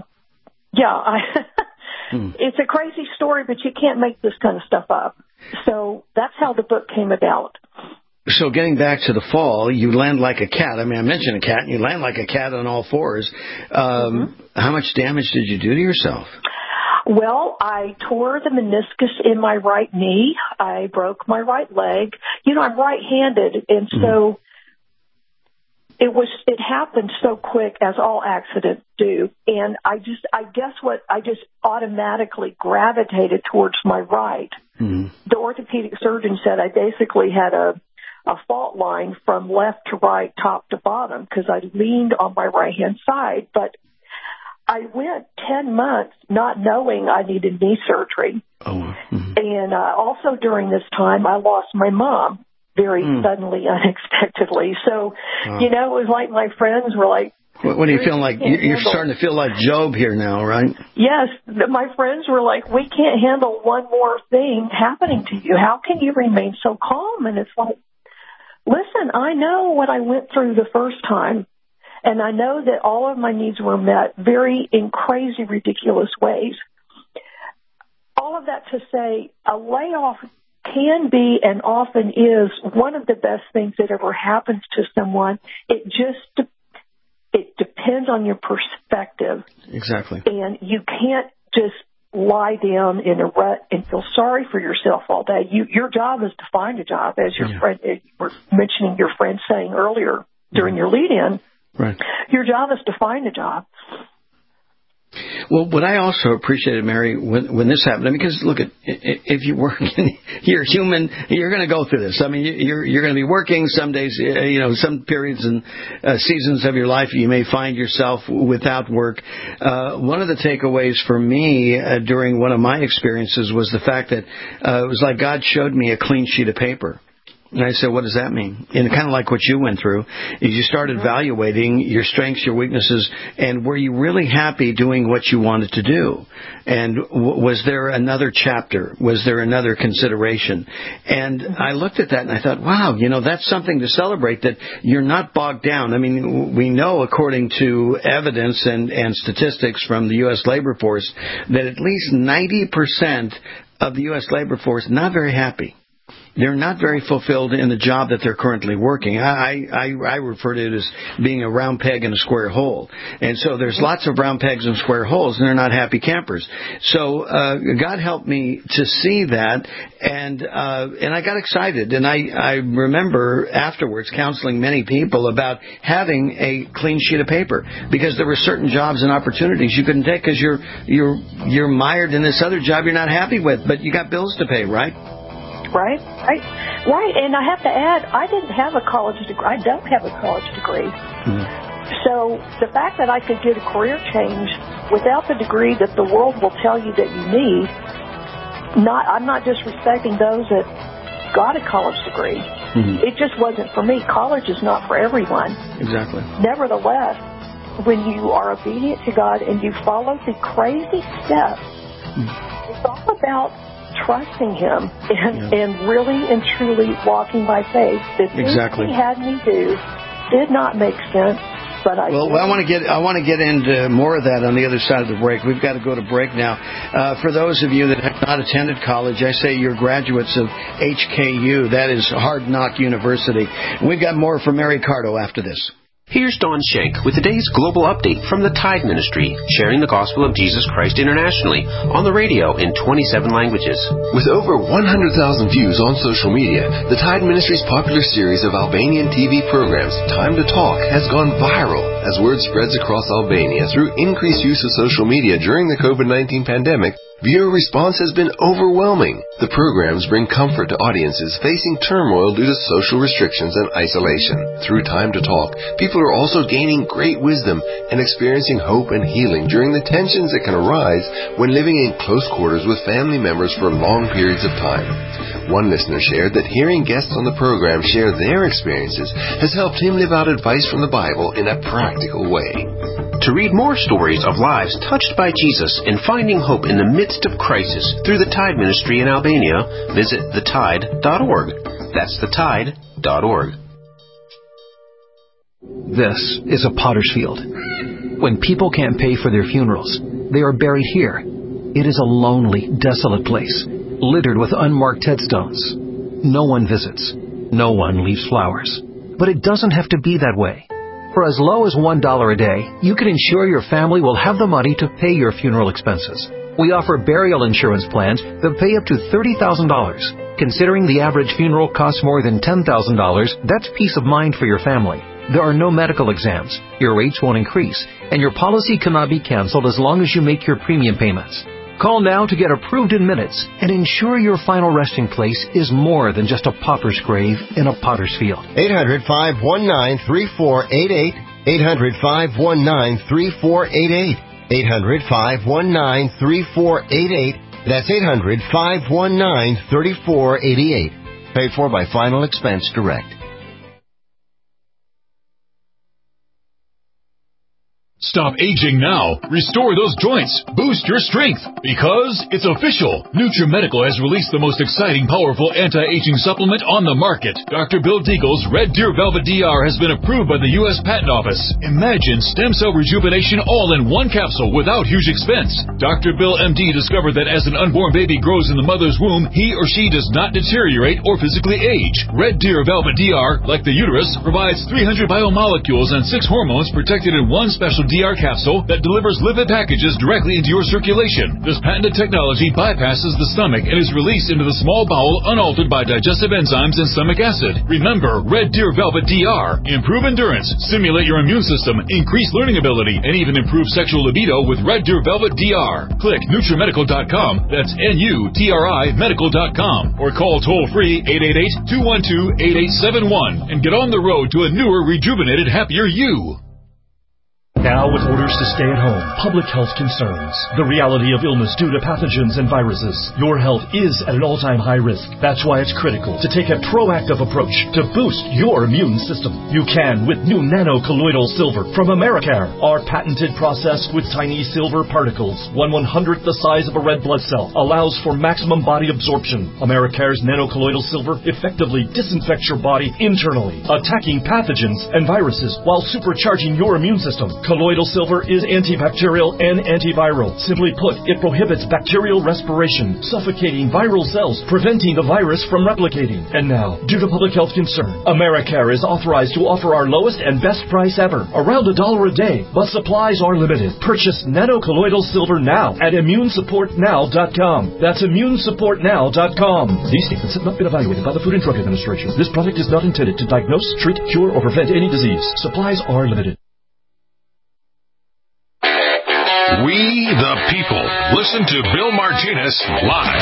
[SPEAKER 21] it's a crazy story, but you can't make this kind of stuff up. So that's how the book came about.
[SPEAKER 11] So getting back to the fall, you land like a cat. I mean, I mentioned a cat, and you land like a cat on all fours. How much damage did you do to yourself?
[SPEAKER 21] Well, I tore the meniscus in my right knee. I broke my right leg. I'm right-handed, and so it happened so quick, as all accidents do. And I just automatically gravitated towards my right. Mm-hmm. The orthopedic surgeon said I basically had a fault line from left to right, top to bottom, because I leaned on my right-hand side. But I went 10 months not knowing I needed knee surgery. Oh. Mm-hmm. And also during this time, I lost my mom very suddenly, unexpectedly. So, it was like my friends were like,
[SPEAKER 11] what are you feeling like? You're starting to feel like Job here now, right?
[SPEAKER 21] Yes. My friends were like, we can't handle one more thing happening to you. How can you remain so calm? And it's like, listen, I know what I went through the first time. And I know that all of my needs were met in crazy, ridiculous ways. All of that to say, a layoff can be and often is one of the best things that ever happens to someone. It depends on your perspective.
[SPEAKER 11] Exactly.
[SPEAKER 21] And you can't just lie down in a rut and feel sorry for yourself all day. Your job is to find a job, as your friend, you were mentioning your friend saying earlier during your lead-in.
[SPEAKER 11] Right.
[SPEAKER 21] Your job is to find a job.
[SPEAKER 11] Well, what I also appreciated, Mary, when this happened, because look, if you work, you're human, you're going to go through this. I mean, you're going to be working some days, some periods and seasons of your life, you may find yourself without work. One of the takeaways for me during one of my experiences was the fact that it was like God showed me a clean sheet of paper. And I said, what does that mean? And kind of like what you went through, is you started evaluating your strengths, your weaknesses, and were you really happy doing what you wanted to do? And was there another chapter? Was there another consideration? And I looked at that and I thought, wow, that's something to celebrate, that you're not bogged down. I mean, we know, according to evidence and statistics from the U.S. labor force, that at least 90% of the U.S. labor force not very happy. They're not very fulfilled in the job that they're currently working. I refer to it as being a round peg in a square hole. And so there's lots of round pegs and square holes, and they're not happy campers. So God helped me to see that, and I got excited. And I remember afterwards counseling many people about having a clean sheet of paper, because there were certain jobs and opportunities you couldn't take because you're mired in this other job you're not happy with, but you got bills to pay, right?
[SPEAKER 21] Right. And I have to add, I didn't have a college degree. I don't have a college degree. Mm-hmm. So the fact that I could get a career change without the degree that the world will tell you that you need, I'm not disrespecting those that got a college degree. Mm-hmm. It just wasn't for me. College is not for everyone.
[SPEAKER 11] Exactly.
[SPEAKER 21] Nevertheless, when you are obedient to God and you follow the crazy steps, it's all about trusting Him and really and truly walking by faith. The things He had me do did not make sense, but I
[SPEAKER 11] want to get into more of that on the other side of the break. We've got to go to break now. For those of you that have not attended college, I say you're graduates of HKU. That is Hard Knock University. We've got more from Mary Cardo after this.
[SPEAKER 4] Here's Don Schenk with today's global update from the Tide Ministry, sharing the gospel of Jesus Christ internationally on the radio in 27 languages.
[SPEAKER 22] With over 100,000 views on social media, the Tide Ministry's popular series of Albanian TV programs, Time to Talk, has gone viral as word spreads across Albania through increased use of social media during the COVID-19 pandemic. Viewer response has been overwhelming. The programs bring comfort to audiences facing turmoil due to social restrictions and isolation. Through Time to Talk, people are also gaining great wisdom and experiencing hope and healing during the tensions that can arise when living in close quarters with family members for long periods of time. One listener shared that hearing guests on the program share their experiences has helped him live out advice from the Bible in a practical way.
[SPEAKER 4] To read more stories of lives touched by Jesus and finding hope in the midst of crisis through the Tide Ministry in Albania, visit thetide.org. That's thetide.org.
[SPEAKER 23] This is a potter's field. When people can't pay for their funerals, they are buried here. It is a lonely, desolate place, littered with unmarked headstones. No one visits. No one leaves flowers. But it doesn't have to be that way. For as low as $1 a day, you can ensure your family will have the money to pay your funeral expenses. We offer burial insurance plans that pay up to $30,000. Considering the average funeral costs more than $10,000, that's peace of mind for your family. There are no medical exams, your rates won't increase, and your policy cannot be canceled as long as you make your premium payments. Call now to get approved in minutes and ensure your final resting place is more than just a pauper's grave in a potter's field.
[SPEAKER 5] 800-519-3488. 800-519-3488. 800-519-3488. That's 800-519-3488. Paid for by Final Expense Direct.
[SPEAKER 6] Stop aging now. Restore those joints. Boost your strength. Because it's official. NutriMedical has released the most exciting, powerful anti-aging supplement on the market. Dr. Bill Deagle's Red Deer Velvet DR has been approved by the U.S. Patent Office. Imagine stem cell rejuvenation all in one capsule without huge expense. Dr. Bill MD discovered that as an unborn baby grows in the mother's womb, he or she does not deteriorate or physically age. Red Deer Velvet DR, like the uterus, provides 300 biomolecules and 6 hormones protected in one special DR capsule that delivers lipid packages directly into your circulation. This patented technology bypasses the stomach and is released into the small bowel unaltered by digestive enzymes and stomach acid. Remember, Red Deer Velvet DR. Improve endurance, stimulate your immune system, increase learning ability, and even improve sexual libido with Red Deer Velvet DR. Click NutriMedical.com, that's NUTRI Medical.com, or call toll-free 888-212-8871 and get on the road to a newer, rejuvenated, happier you.
[SPEAKER 7] Now with orders to stay at home, public health concerns, the reality of illness due to pathogens and viruses, your health is at an all-time high risk. That's why it's critical to take a proactive approach to boost your immune system. You can with new nano-colloidal silver from Americare. Our patented process with tiny silver particles, 1/100th the size of a red blood cell, allows for maximum body absorption. Americare's nano-colloidal silver effectively disinfects your body internally, attacking pathogens and viruses while supercharging your immune system. Colloidal silver is antibacterial and antiviral. Simply put, it prohibits bacterial respiration, suffocating viral cells, preventing the virus from replicating. And now, due to public health concern, Americare is authorized to offer our lowest and best price ever, around $1 a day, but supplies are limited. Purchase nano-colloidal silver now at immunesupportnow.com. That's immunesupportnow.com. These statements have not been evaluated by the Food and Drug Administration. This product is not intended to diagnose, treat, cure, or prevent any disease. Supplies are limited.
[SPEAKER 13] We the people. Listen to Bill Martinez live.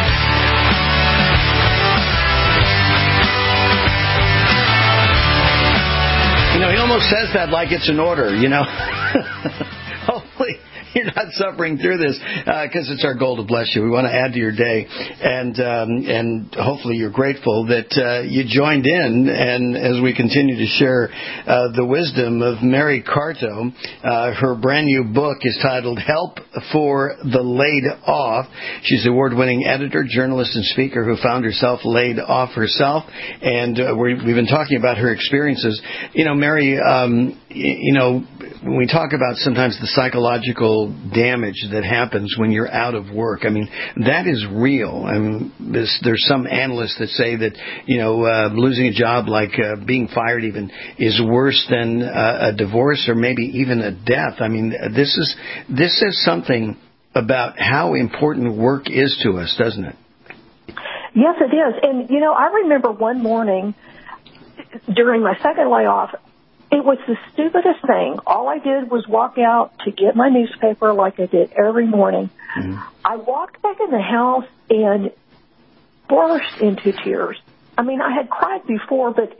[SPEAKER 11] You know, he almost says that like it's an order, you know. Hopefully you're not suffering through this, because it's our goal to bless you. We want to add to your day, and hopefully you're grateful that you joined in. And as we continue to share the wisdom of Mary Carto, her brand new book is titled Help for the Laid Off. She's the award-winning editor, journalist, and speaker who found herself laid off herself. And we've been talking about her experiences. You know, Mary, you know, when we talk about sometimes the psychological damage that happens when you're out of work, I mean, that is real. I mean, there's some analysts that say that, you know, losing a job, like being fired even, is worse than a divorce or maybe even a death. I mean, this says something about how important work is to us, doesn't it?
[SPEAKER 21] Yes, it is. And, you know, I remember one morning during my second layoff, it was the stupidest thing. All I did was walk out to get my newspaper like I did every morning. Mm-hmm. I walked back in the house and burst into tears. I mean, I had cried before, but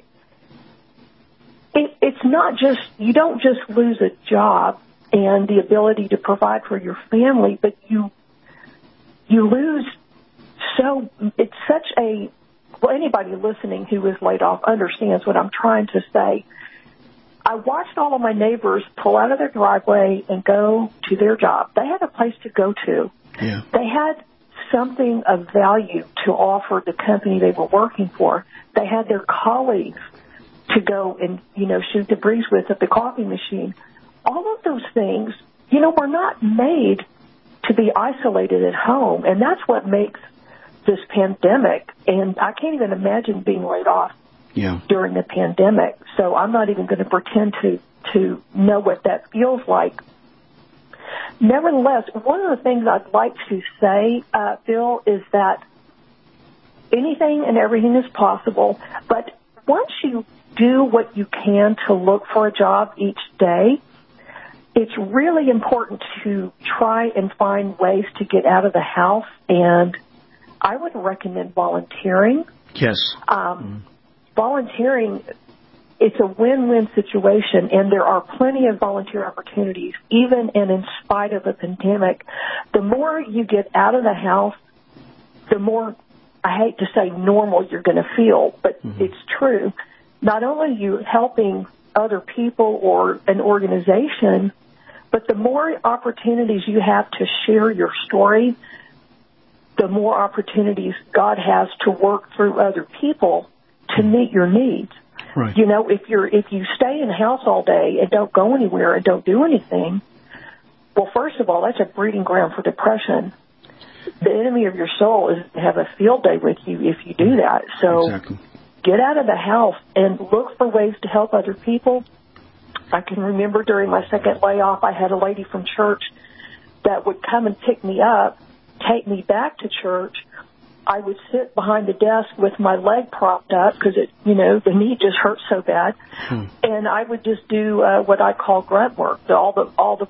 [SPEAKER 21] it's not just, you don't just lose a job and the ability to provide for your family, but you lose it's such a, well, anybody listening who is laid off understands what I'm trying to say. I watched all of my neighbors pull out of their driveway and go to their job. They had a place to go to. Yeah. They had something of value to offer the company they were working for. They had their colleagues to go and, you know, shoot the breeze with at the coffee machine. All of those things, you know, were not made to be isolated at home. And that's what makes this pandemic, and I can't even imagine being laid off during the pandemic. So I'm not even going to pretend to know what that feels like. Nevertheless, one of the things I'd like to say, Bill, is that anything and everything is possible. But once you do what you can to look for a job each day. It's really important to try and find ways to get out of the house, and I would recommend volunteering.
[SPEAKER 11] Yes.
[SPEAKER 21] Volunteering, it's a win-win situation, and there are plenty of volunteer opportunities, even and in spite of the pandemic. The more you get out of the house, the more, I hate to say normal you're going to feel, but it's true. Not only are you helping other people or an organization, but the more opportunities you have to share your story, the more opportunities God has to work through other people to meet your needs.
[SPEAKER 11] Right.
[SPEAKER 21] You know, if you stay in the house all day and don't go anywhere and don't do anything, well, first of all, that's a breeding ground for depression. The enemy of your soul is to have a field day with you if you do that. So get out of the house and look for ways to help other people. I can remember during my second layoff, I had a lady from church that would come and pick me up, take me back to church. I would sit behind the desk with my leg propped up because the knee just hurt so bad, and I would just do what I call grunt work, all the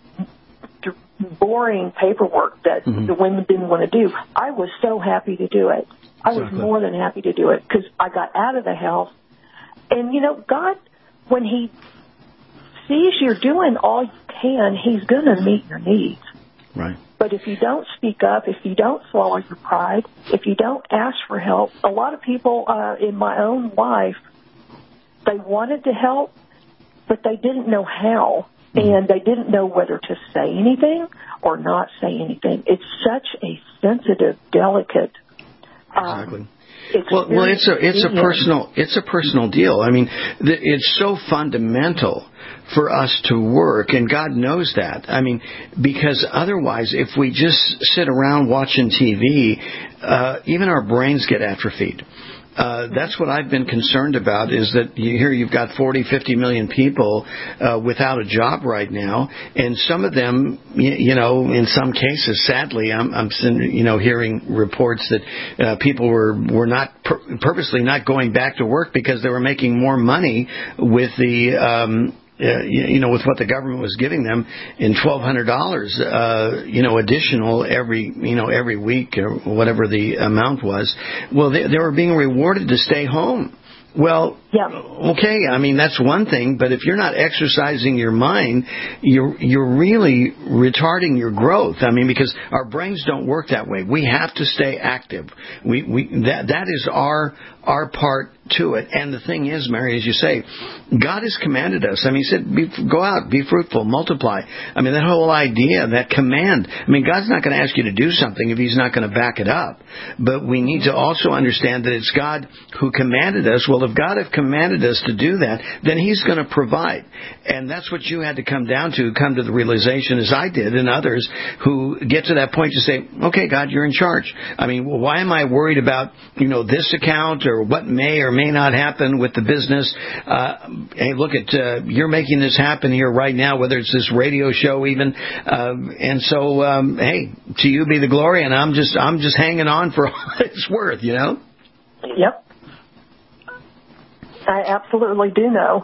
[SPEAKER 21] boring paperwork that the women didn't want to do. I was so happy to do it. I was more than happy to do it because I got out of the house, and God, when He sees you're doing all you can, He's going to meet your needs.
[SPEAKER 11] Right.
[SPEAKER 21] But if you don't speak up, if you don't swallow your pride, if you don't ask for help, a lot of people in my own life, they wanted to help, but they didn't know how, and they didn't know whether to say anything or not say anything. It's such a sensitive, delicate.
[SPEAKER 11] Exactly. Well, it's a personal deal. I mean, it's so fundamental for us to work, and God knows that. I mean, because otherwise, if we just sit around watching TV, even our brains get atrophied. That's what I've been concerned about, is that you've got 40, 50 million people without a job right now, and some of them, in some cases, sadly, I'm hearing reports that people were not purposely not going back to work because they were making more money with the with what the government was giving them in $1,200, additional every week or whatever the amount was. Well, they were being rewarded to stay home. Well, okay, I mean, that's one thing, but if you're not exercising your mind, you're really retarding your growth. I mean, because our brains don't work that way. We have to stay active. That is our part to it. And the thing is, Mary, as you say, God has commanded us. I mean, He said, go out, be fruitful, multiply. I mean, that whole idea, that command. I mean, God's not going to ask you to do something if He's not going to back it up. But we need to also understand that it's God who commanded us. Well, if God have commanded us to do that, then He's going to provide. And that's what you had to come to the realization, as I did, and others who get to that point to say, okay, God, you're in charge. I mean, why am I worried about, this account or what may or may not happen with the business? Hey, look you're making this happen here right now, whether it's this radio show even. And so, hey, to you be the glory, and I'm just hanging on for all it's worth,
[SPEAKER 21] Yep. I absolutely do know.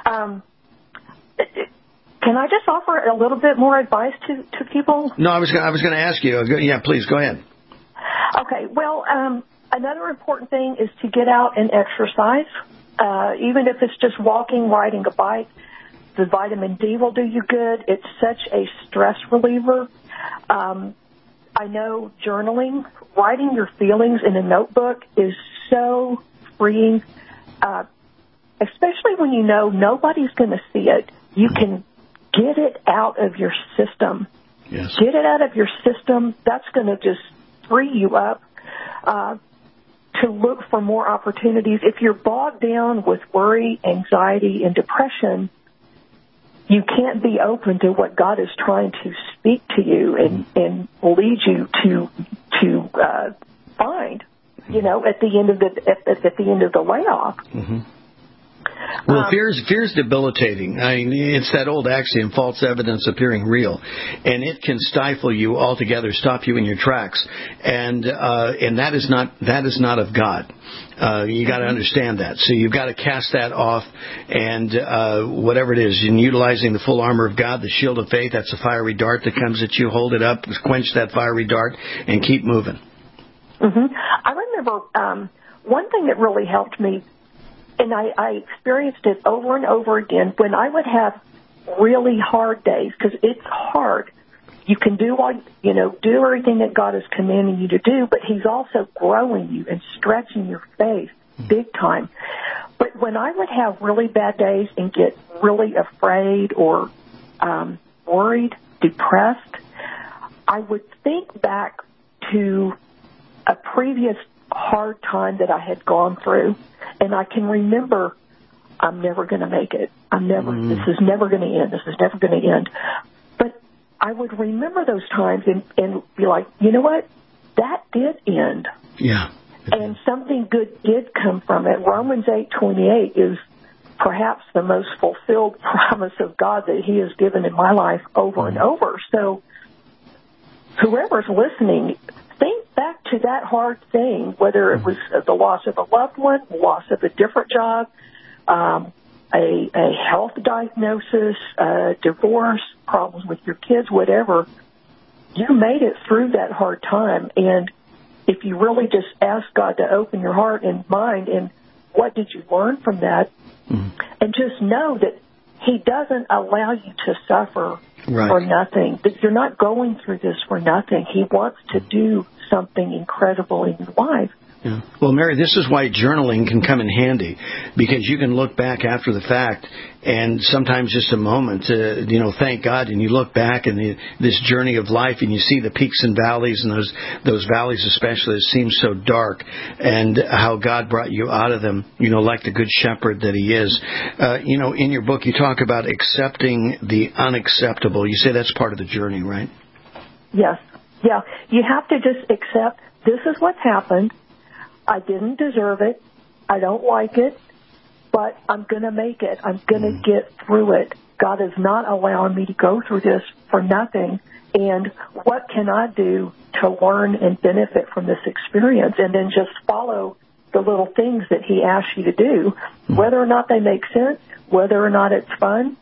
[SPEAKER 21] Can I just offer a little bit more advice to people?
[SPEAKER 11] No, I was going to ask you. Yeah, please go ahead.
[SPEAKER 21] Okay. Well, another important thing is to get out and exercise, even if it's just walking, riding a bike. The vitamin D will do you good. It's such a stress reliever. I know journaling, writing your feelings in a notebook is so freeing, especially when you know nobody's going to see it. You can get it out of your system.
[SPEAKER 11] Yes.
[SPEAKER 21] Get it out of your system. That's going to just free you up to look for more opportunities. If you're bogged down with worry, anxiety, and depression, you can't be open to what God is trying to speak to you and lead you to find, at the end of the layoff.
[SPEAKER 11] Well, fear's debilitating. I mean, it's that old axiom, false evidence appearing real, and it can stifle you altogether, stop you in your tracks, and that is not of God. You got to understand that. So you've got to cast that off, and whatever it is, in utilizing the full armor of God, the shield of faith, that's a fiery dart that comes at you. Hold it up, quench that fiery dart, and keep moving.
[SPEAKER 21] Mm-hmm. I remember one thing that really helped me, and I experienced it over and over again, when I would have really hard days, because it's hard. You can do everything that God is commanding you to do, but He's also growing you and stretching your faith big time. But when I would have really bad days and get really afraid or worried, depressed, I would think back to a previous hard time that I had gone through, and I can remember, I'm never going to make it. This is never going to end. This is never going to end. But I would remember those times and be like, you know what? That did end.
[SPEAKER 11] Yeah.
[SPEAKER 21] And something good did come from it. Romans 8:28 is perhaps the most fulfilled promise of God that He has given in my life over and over. So whoever's listening, think back to that hard thing, whether it was the loss of a loved one, loss of a different job, a health diagnosis, divorce, problems with your kids, whatever. You made it through that hard time, and if you really just ask God to open your heart and mind, and what did you learn from that, and just know that He doesn't allow you to suffer for nothing, that you're not going through this for nothing. He wants to do something incredible in your life.
[SPEAKER 11] Yeah. Well, Mary, this is why journaling can come in handy, because you can look back after the fact, and sometimes just a moment, thank God, and you look back in this journey of life, and you see the peaks and valleys, and those valleys especially that seem so dark, and how God brought you out of them, like the good shepherd that He is. In your book, you talk about accepting the unacceptable. You say that's part of the journey, right?
[SPEAKER 21] Yes. Yeah. You have to just accept, this is what's happened. I didn't deserve it. I don't like it, but I'm going to make it. I'm going to get through it. God is not allowing me to go through this for nothing. And what can I do to learn and benefit from this experience? And then just follow the little things that He asks you to do, whether or not they make sense, whether or not it's fun.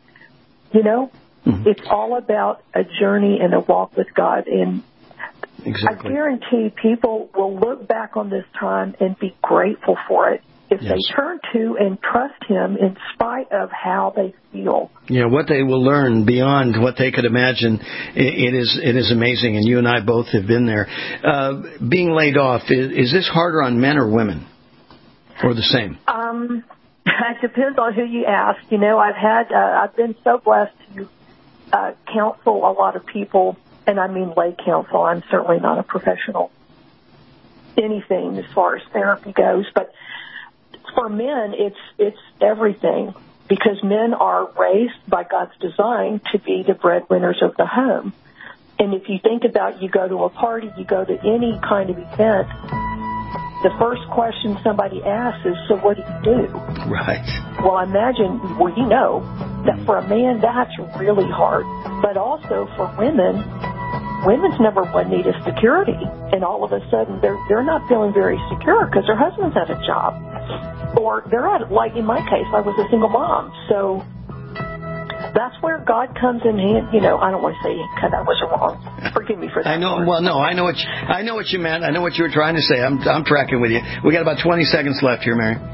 [SPEAKER 21] It's all about a journey and a walk with God. And exactly. I guarantee people will look back on this time and be grateful for it if they turn to and trust Him in spite of how they feel.
[SPEAKER 11] Yeah, what they will learn beyond what they could imagine, it is amazing, and you and I both have been there. Being laid off, is this harder on men or women, or the same?
[SPEAKER 21] It depends on who you ask. I've been so blessed to counsel a lot of people. And I mean lay counsel. I'm certainly not a professional anything as far as therapy goes. But for men, it's everything, because men are raised by God's design to be the breadwinners of the home. And if you think about, you go to a party, you go to any kind of event, the first question somebody asks is, so what do you do?
[SPEAKER 11] Right.
[SPEAKER 21] Well, imagine, that for a man, that's really hard. But also for women's number one need is security. And all of a sudden, they're not feeling very secure because their husband's at a job. Or they're at, like in my case, I was a single mom. So that's where God comes in hand. I don't want to say that was wrong. Forgive me for that.
[SPEAKER 11] I know. Well, no, I know what you meant. I know what you were trying to say. I'm tracking with you. We got about 20 seconds left here, Mary.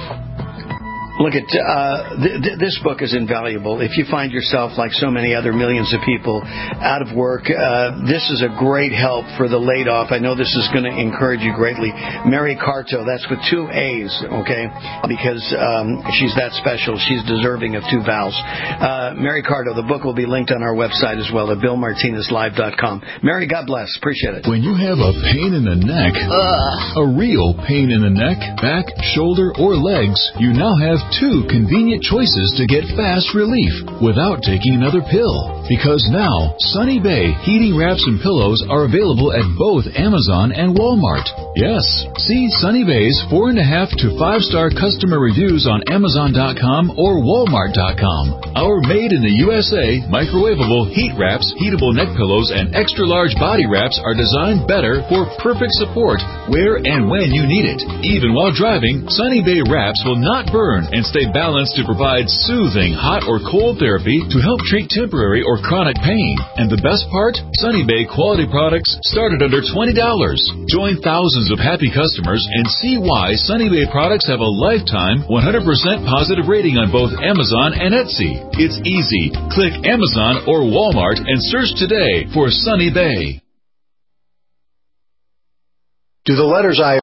[SPEAKER 11] Look at this book is invaluable. If you find yourself, like so many other millions of people, out of work, this is a great help for the laid off. I know this is going to encourage you greatly. Mary Carto, that's with 2 A's, okay? Because she's that special. She's deserving of 2 vowels. Mary Carto, the book will be linked on our website as well at BillMartinezLive.com. Mary, God bless. Appreciate it.
[SPEAKER 6] When you have a pain in the neck, a real pain in the neck, back, shoulder, or legs, you now have 2 convenient choices to get fast relief without taking another pill. Because now, Sunny Bay heating wraps and pillows are available at both Amazon and Walmart. Yes, see Sunny Bay's 4.5 to 5-star customer reviews on Amazon.com or Walmart.com. Our made in the USA microwavable heat wraps, heatable neck pillows, and extra-large body wraps are designed better for perfect support where and when you need it. Even while driving, Sunny Bay wraps will not burn and stay balanced to provide soothing hot or cold therapy to help treat temporary or chronic pain. And the best part? Sunny Bay quality products start at under $20. Join thousands of happy customers and see why Sunny Bay products have a lifetime 100% positive rating on both Amazon and Etsy. It's easy. Click Amazon or Walmart and search today for Sunny Bay.
[SPEAKER 8] Do the letters I